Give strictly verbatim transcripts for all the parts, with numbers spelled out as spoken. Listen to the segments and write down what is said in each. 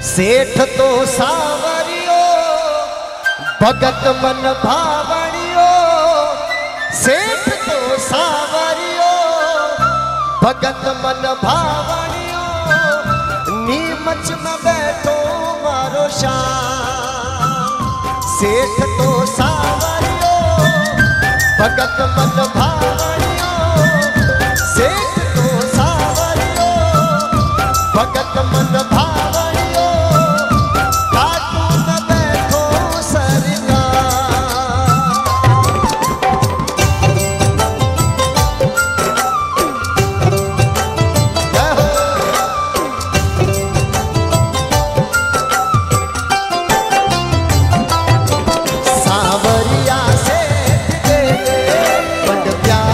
सेठ तो सावरियो भगत मन भावणियो। सेठ तो सावरियो भगत मन भावणियो। नीमच में बैठो मारो श्याम। सेठ तो सावरियो भगत मन भावणियो। सेठ तो सावरियो भगत मन भावणियो। काटू न बैठो सरकार। सावरिया सेठ दे बड़ प्यार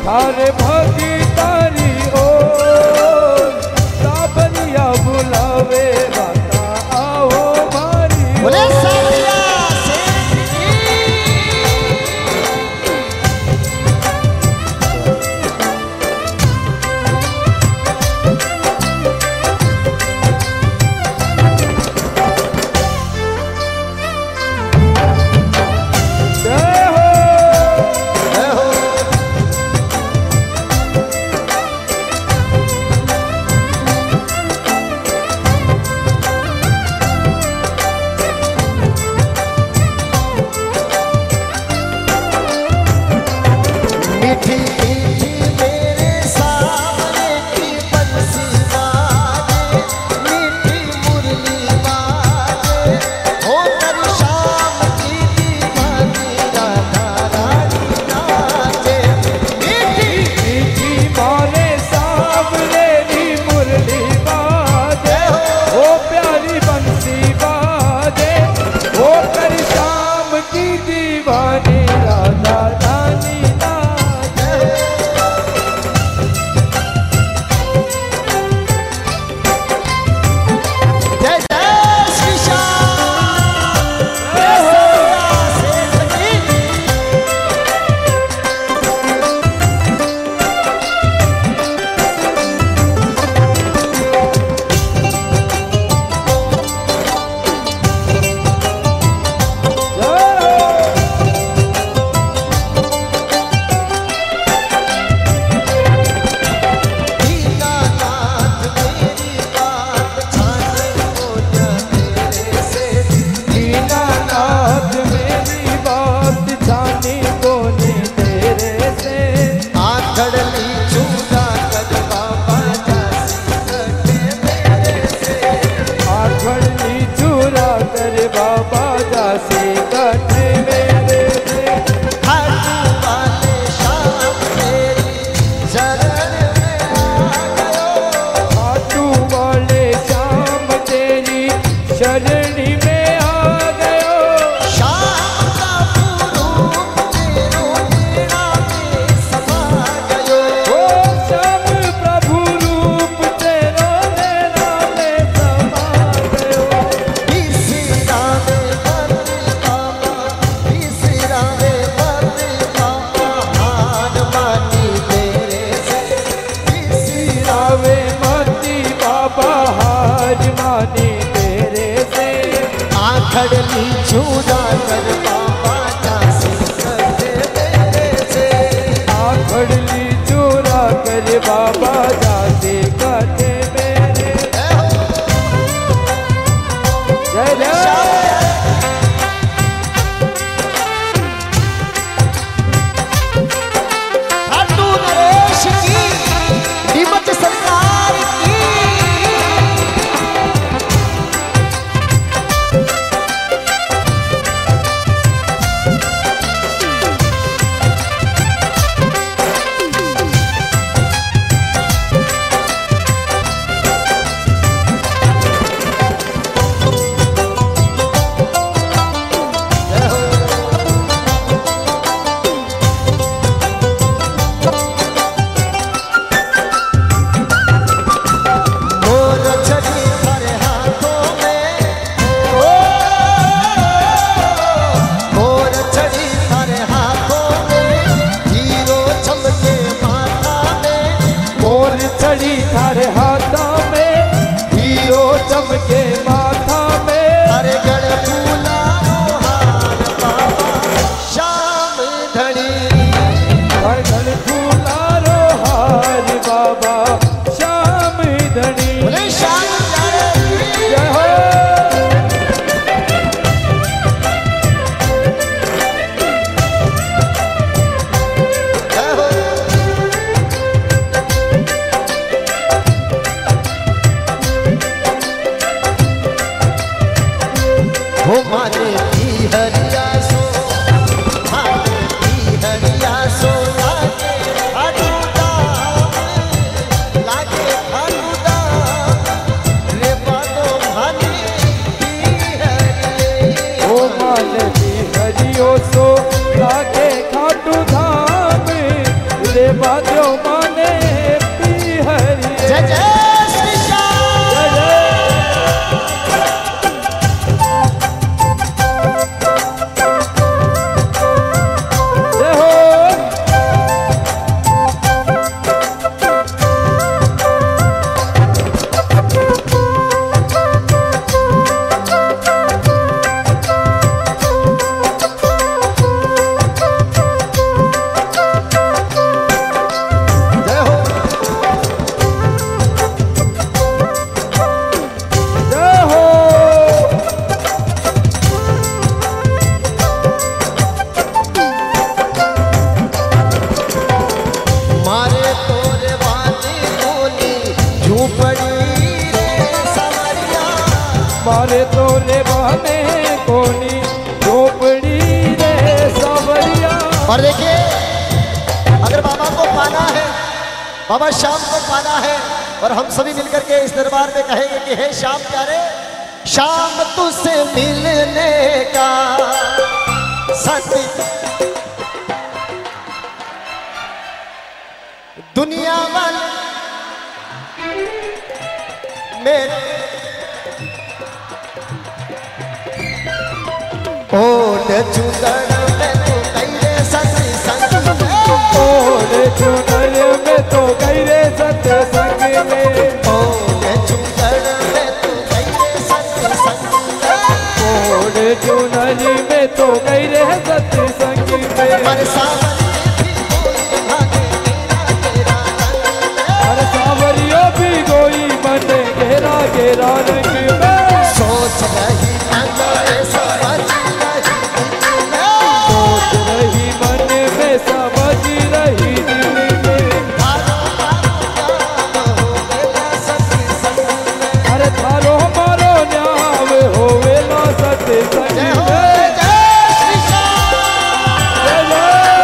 थारे भागी तारी ओ सावरिया बुलावे माता आओ मारी बोले सावरिया सेठ की। जय हो जय हो। मीठी मीठी मेरे सावरे की बंसी बाजे, मीठी मुरली बाजे, होकर शाम की दीवानी राधा रानी नाचे। मीठी मीठी मारे सावरे री मुरली बाजे ओ प्यारी बंसी बाजे ओ कर शाम की दीवानी राधा रानी नाचे। जय जय श्री श्याम। जय हो सेठ की। दीनानाथ मेरी बात छाने को जा तेरे से। दीनानाथ मेरी बात जानी कोनी तेरे से। आखड़ली चूड़ा कर बाबा जासी सके मेरे से। आखड़ी चूरा कर बाबा दासी कट मेरे से। खाटू वाले शाम तेरी शरण में आ गयो। खाटू वाले शाम तेरी शरणी में आ गयो। शाम का पुरूप तेरो लीला में समा गयो। ओ श्याम प्रभु रूप तेरो नैना में समा गयो। तीसरा में बदल बाबा, तीसरा में बदल बाबा, हार मानी तेरे से। तीसरा आवे माती बाबा हार मानी तेरे से। आखड़ली चूड़ा कर बाबा जासी सके मेरे से। आखड़ली चूरा कर बाबा दासी कट मेरे। जय जय खाटू नरेश की, नीमच सरकार की। मोर छड़ी थारे हाथों में, ओ मोर छड़ी थारे हाथों में, हीरो चमके माथा में। मोर चढ़ी थारे हाथा में हीरो चमके माथा में। हरे गण फूला हार बाबा श्याम धनी। हर घन फूला रो हार बाबा श्याम धनी। बोले श्याम धनी। जय हो जय हो। हो माने की हरिया सो, माने की हरिया सो, लागे खाटू दाम, लागे खाटू दाम, रे बातो माने की हरिये। ओ मानवी हरियो सो लागे खाटू धाम रे बात थारे तो रे बहने कोनी झोपड़ी रे सावरिया। और देखिए अगर बाबा को पाना है, बाबा श्याम को पाना है, और हम सभी मिलकर के इस दरबार में कहेंगे कि हे श्याम प्यारे, श्याम तुझसे मिलने का सत्य दुनिया वाले मेरे ओट चुदड़ में तू कैरे सत्य संग में, ओट चुनर में तो गई रे सत्संग में, ओट चुदड़ में तू कैरे सत्य संग में, ओट चुनर में तो गई रे सत्संग में। पर सावरिये भी कोई भागे तेरा तेरा रंग में, हर सावरियों भी गोई मन घेरा घेरा रंग में, सोच रही मन में समझ रही दिल में, सोच रही मन में समझ रही दिल में। थारो थारो नाम होवेला सत्य संग में। अरे थारो मारो न्याव होवेला सत्संग जय हो में। जय श्री श्याम। जय जय।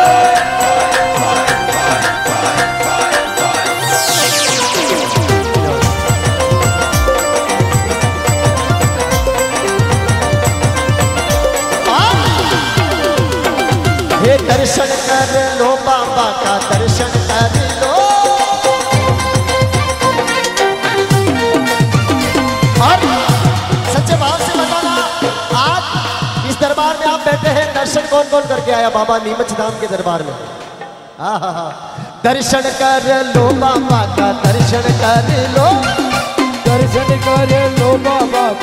हे दर्शन कर लो बाबा का दर्शन कर लो, और सच्चे भाव से बताना आज इस दरबार में आप बैठे हैं, दर्शन कौन कौन करके आया बाबा नीमच धाम के दरबार में? हाँ हाँ हाँ, दर्शन कर लो बाबा का दर्शन कर लो, दर्शन कर लो बाबा